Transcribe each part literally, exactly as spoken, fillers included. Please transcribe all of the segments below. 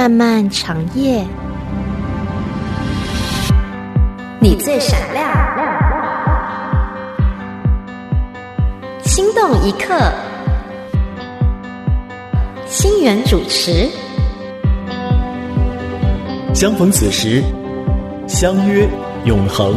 漫漫长夜，你最闪亮，心动一刻，星源主持。 相逢此时，相约永恒。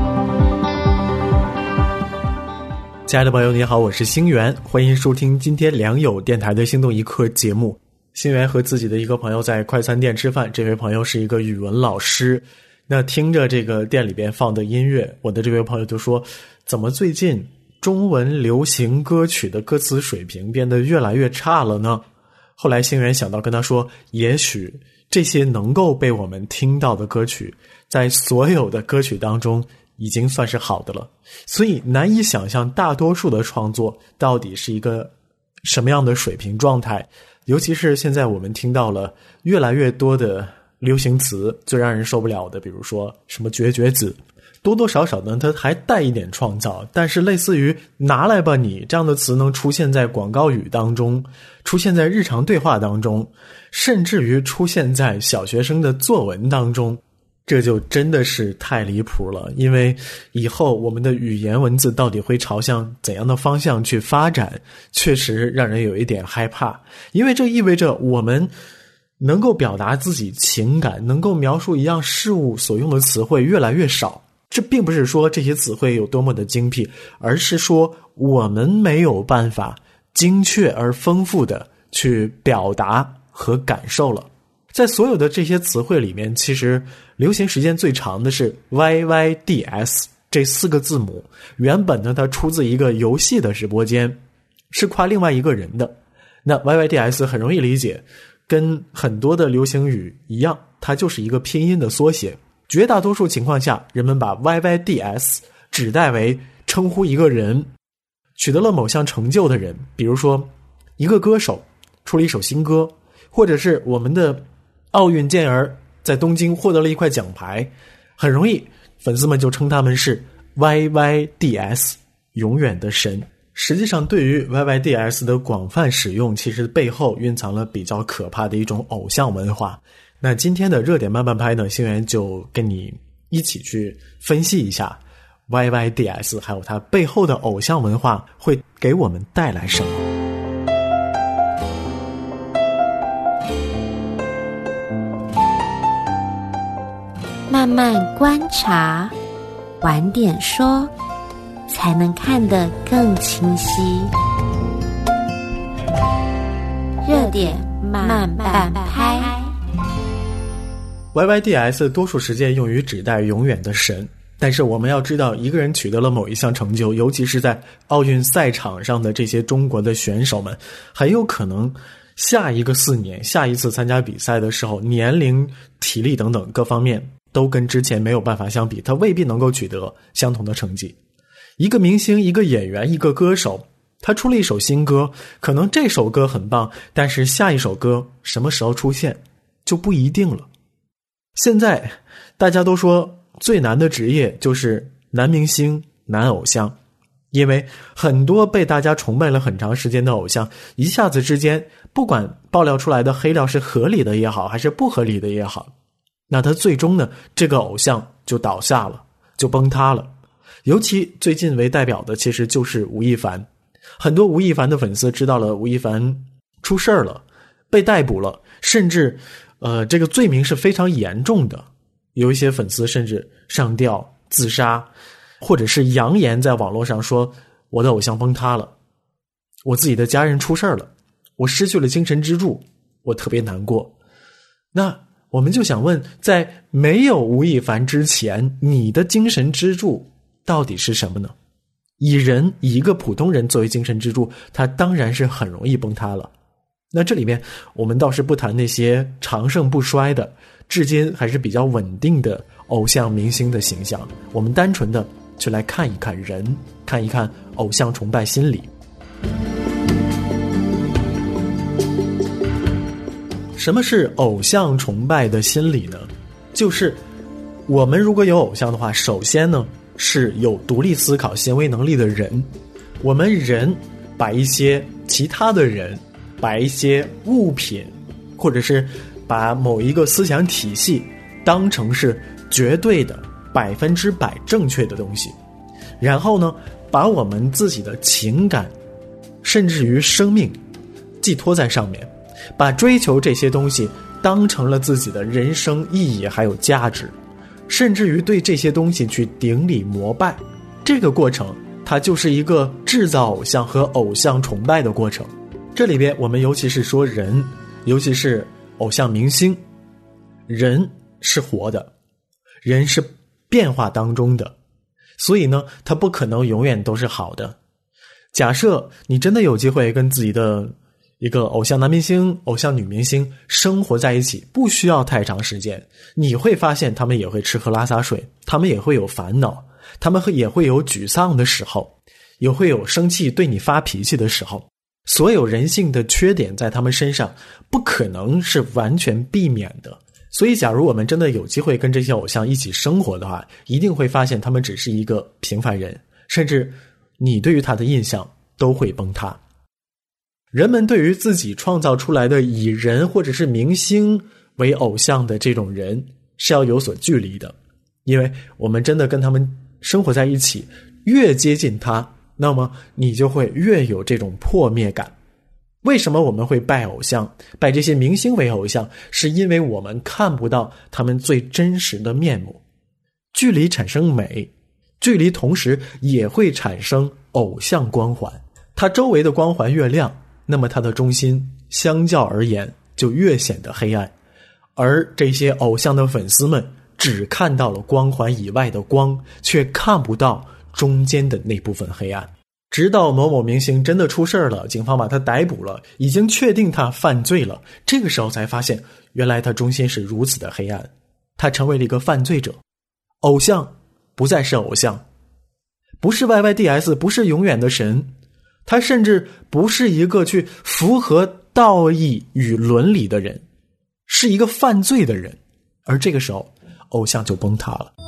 亲爱的朋友你好，我是星源，欢迎收听今天良友电台的心动一刻节目。星源和自己的一个朋友在快餐店吃饭，这位朋友是一个语文老师。那听着这个店里边放的音乐，我的这位朋友就说，怎么最近中文流行歌曲的歌词水平变得越来越差了呢？后来星源想到跟他说，也许这些能够被我们听到的歌曲，在所有的歌曲当中已经算是好的了，所以难以想象大多数的创作到底是一个什么样的水平状态。尤其是现在我们听到了越来越多的流行词，最让人受不了的，比如说什么绝绝子，多多少少呢它还带一点创造，但是类似于拿来吧你这样的词能出现在广告语当中，出现在日常对话当中，甚至于出现在小学生的作文当中，这就真的是太离谱了。因为以后我们的语言文字到底会朝向怎样的方向去发展，确实让人有一点害怕。因为这意味着我们能够表达自己情感，能够描述一样事物所用的词汇越来越少。这并不是说这些词汇有多么的精辟，而是说我们没有办法精确而丰富的去表达和感受了。在所有的这些词汇里面，其实流行时间最长的是 Y Y D S 这四个字母。原本呢，它出自一个游戏的直播间，是夸另外一个人的。那 Y Y D S 很容易理解，跟很多的流行语一样，它就是一个拼音的缩写。绝大多数情况下，人们把 Y Y D S 指代为称呼一个人取得了某项成就的人，比如说一个歌手出了一首新歌，或者是我们的奥运健儿在东京获得了一块奖牌，很容易粉丝们就称他们是 Y Y D S 永远的神。实际上对于 Y Y D S 的广泛使用，其实背后蕴藏了比较可怕的一种偶像文化。那今天的热点慢慢拍呢，星源就跟你一起去分析一下 Y Y D S 还有它背后的偶像文化会给我们带来什么。 慢慢观察，晚点说，才能看得更清晰。热点慢慢拍。 Y Y D S 多数时间用于指代永远的神，但是我们要知道，一个人取得了某一项成就，尤其是在奥运赛场上的这些中国的选手们，很有可能下一个四年，下一次参加比赛的时候，年龄、体力等等各方面都跟之前没有办法相比，他未必能够取得相同的成绩。一个明星，一个演员，一个歌手，他出了一首新歌，可能这首歌很棒，但是下一首歌什么时候出现就不一定了。现在大家都说最难的职业就是男明星、男偶像，因为很多被大家崇拜了很长时间的偶像，一下子之间，不管爆料出来的黑料是合理的也好，还是不合理的也好，那他最终呢，这个偶像就倒下了，就崩塌了。尤其最近为代表的其实就是吴亦凡。很多吴亦凡的粉丝知道了吴亦凡出事儿了，被逮捕了，甚至呃，这个罪名是非常严重的。有一些粉丝甚至上吊自杀，或者是扬言在网络上说，我的偶像崩塌了，我自己的家人出事儿了，我失去了精神支柱，我特别难过。那我们就想问，在没有吴亦凡之前，你的精神支柱到底是什么呢？以人以一个普通人作为精神支柱，他当然是很容易崩塌了。那这里面我们倒是不谈那些长盛不衰的，至今还是比较稳定的偶像明星的形象，我们单纯的去来看一看人，看一看偶像崇拜心理。什么是偶像崇拜的心理呢？就是我们如果有偶像的话，首先呢是有独立思考行为能力的人。我们人把一些其他的人，把一些物品或者是把某一个思想体系当成是绝对的百分之百正确的东西，然后呢，把我们自己的情感甚至于生命寄托在上面，把追求这些东西当成了自己的人生意义还有价值，甚至于对这些东西去顶礼膜拜。这个过程它就是一个制造偶像和偶像崇拜的过程。这里边我们尤其是说人，尤其是偶像明星，人是活的，人是变化当中的，所以呢，他不可能永远都是好的。假设你真的有机会跟自己的一个偶像男明星、偶像女明星生活在一起，不需要太长时间，你会发现他们也会吃喝拉撒睡，他们也会有烦恼，他们也会有沮丧的时候，也会有生气对你发脾气的时候。所有人性的缺点在他们身上不可能是完全避免的。所以假如我们真的有机会跟这些偶像一起生活的话，一定会发现他们只是一个平凡人，甚至你对于他的印象都会崩塌。人们对于自己创造出来的以人或者是明星为偶像的这种人是要有所距离的，因为我们真的跟他们生活在一起，越接近他，那么你就会越有这种破灭感。为什么我们会拜偶像，拜这些明星为偶像？是因为我们看不到他们最真实的面目。距离产生美，距离同时也会产生偶像光环。它周围的光环越亮，那么它的中心相较而言就越显得黑暗。而这些偶像的粉丝们只看到了光环以外的光，却看不到中间的那部分黑暗。直到某某明星真的出事了，警方把他逮捕了，已经确定他犯罪了，这个时候才发现原来他中心是如此的黑暗，他成为了一个犯罪者。偶像不再是偶像，不是 Y Y D S， 不是永远的神，他甚至不是一个去符合道义与伦理的人，是一个犯罪的人。而这个时候偶像就崩塌了。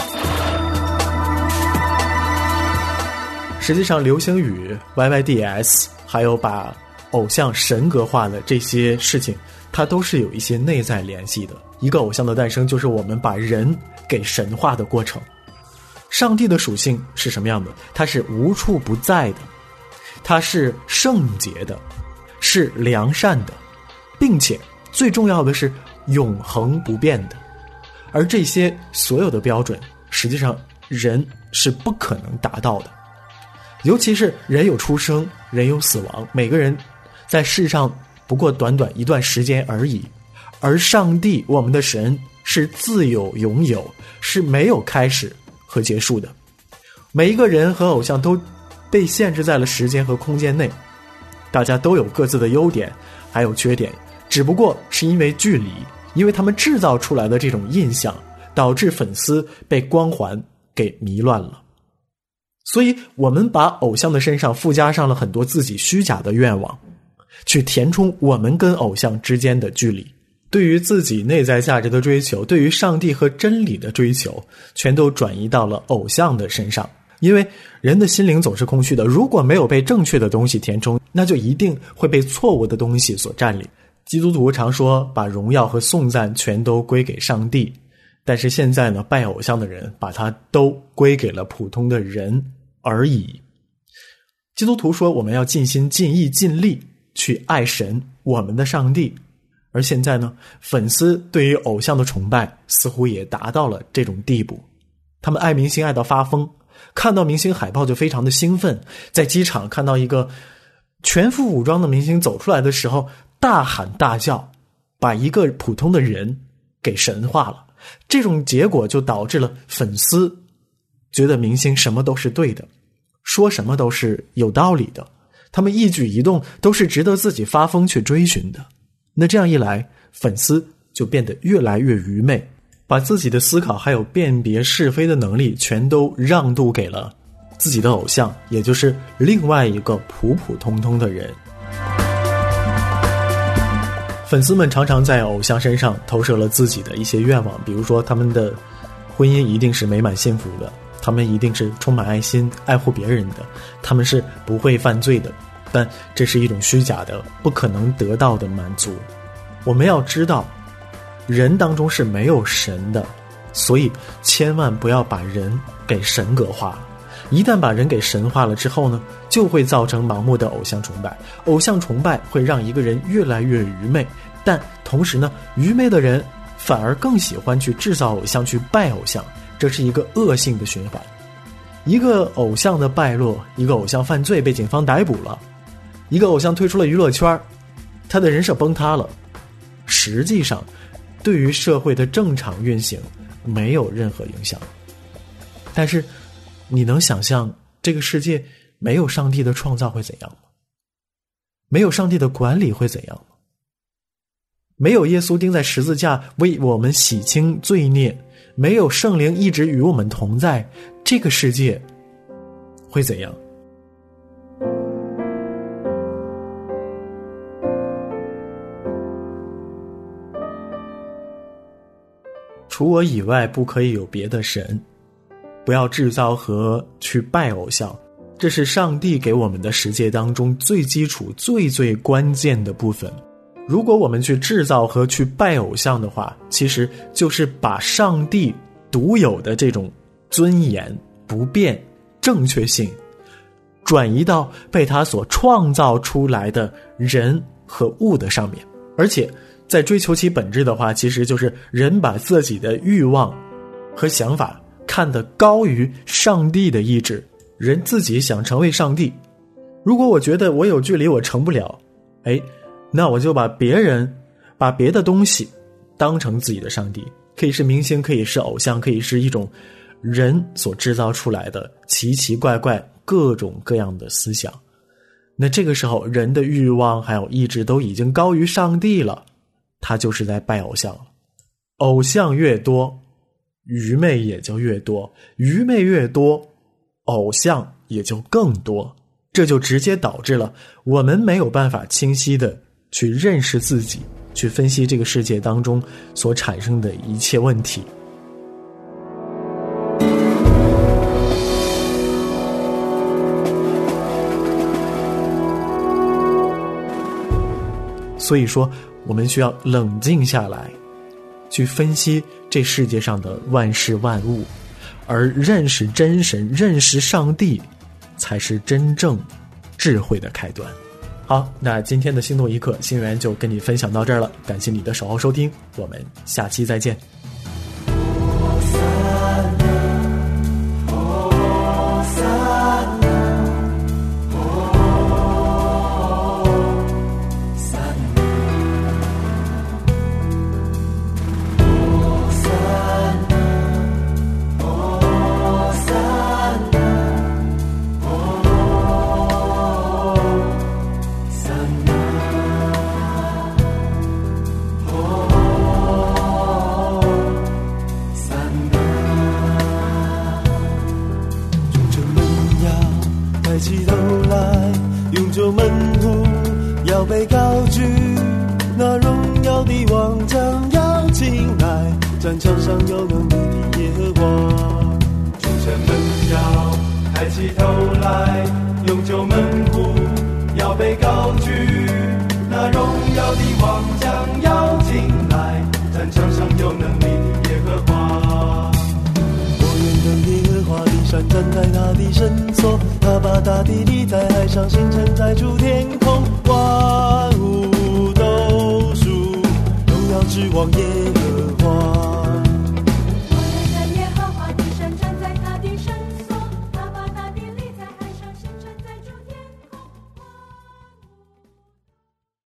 实际上流星雨 Y Y D S 还有把偶像神格化的这些事情，它都是有一些内在联系的。一个偶像的诞生就是我们把人给神化的过程。上帝的属性是什么样的？它是无处不在的，它是圣洁的，是良善的，并且最重要的是永恒不变的。而这些所有的标准实际上人是不可能达到的。尤其是人有出生，人有死亡，每个人在世上不过短短一段时间而已。而上帝，我们的神，是自有永有，是没有开始和结束的。每一个人和偶像都被限制在了时间和空间内，大家都有各自的优点还有缺点，只不过是因为距离，因为他们制造出来的这种印象，导致粉丝被光环给迷乱了。所以我们把偶像的身上附加上了很多自己虚假的愿望，去填充我们跟偶像之间的距离。对于自己内在价值的追求，对于上帝和真理的追求，全都转移到了偶像的身上。因为人的心灵总是空虚的，如果没有被正确的东西填充，那就一定会被错误的东西所占领。基督徒常说把荣耀和颂赞全都归给上帝，但是现在呢，拜偶像的人把它都归给了普通的人而已。基督徒说我们要尽心尽意尽力去爱神，我们的上帝。而现在呢，粉丝对于偶像的崇拜似乎也达到了这种地步，他们爱明星爱到发疯，看到明星海报就非常的兴奋，在机场看到一个全副武装的明星走出来的时候大喊大叫，把一个普通的人给神化了。这种结果就导致了粉丝觉得明星什么都是对的，说什么都是有道理的，他们一举一动都是值得自己发疯去追寻的。那这样一来，粉丝就变得越来越愚昧，把自己的思考还有辨别是非的能力全都让渡给了自己的偶像，也就是另外一个普普通通的人。粉丝们常常在偶像身上投射了自己的一些愿望，比如说他们的婚姻一定是美满幸福的，他们一定是充满爱心爱护别人的，他们是不会犯罪的，但这是一种虚假的不可能得到的满足。我们要知道， 人当中是没有神的，所以千万不要把人给神格化了。一旦把人给神化了之后呢，就会造成盲目的偶像崇拜。偶像崇拜会让一个人越来越愚昧，但同时呢，愚昧的人反而更喜欢去制造偶像，去拜偶像，这是一个恶性的循环。一个偶像的败落，一个偶像犯罪被警方逮捕了，一个偶像退出了娱乐圈，他的人设崩塌了，实际上对于社会的正常运行没有任何影响。但是你能想象这个世界没有上帝的创造会怎样吗？没有上帝的管理会怎样吗？没有耶稣钉在十字架为我们洗清罪孽，没有圣灵一直与我们同在，这个世界会怎样？除我以外不可以有别的神，不要制造和去拜偶像，这是上帝给我们的世界当中最基础最最关键的部分。如果我们去制造和去拜偶像的话，其实就是把上帝独有的这种尊严、不变、正确性转移到被他所创造出来的人和物的上面。而且在追求其本质的话，其实就是人把自己的欲望和想法看得高于上帝的意志，人自己想成为上帝。如果我觉得我有距离我成不了，哎，那我就把别人把别的东西当成自己的上帝，可以是明星，可以是偶像，可以是一种人所制造出来的奇奇怪怪各种各样的思想。那这个时候人的欲望还有意志都已经高于上帝了，他就是在拜偶像了。偶像越多，愚昧也就越多，愚昧越多，偶像也就更多。这就直接导致了我们没有办法清晰的去认识自己，去分析这个世界当中所产生的一切问题。所以说我们需要冷静下来，去分析这世界上的万事万物，而认识真神，认识上帝才是真正智慧的开端。好，那今天的心动一刻，心源就跟你分享到这儿了，感谢你的守候收听，我们下期再见。 抬起头来，永久门户要被高举，那荣耀的王将要进来，战场上有能力的耶和华。众城门要抬起头来，永久门户要被高举，那荣耀的王将要进来，战场上有能力的耶和华。我愿等耶和华的山站在他的圣所，他把大地立在海上，星辰在诸天空。哇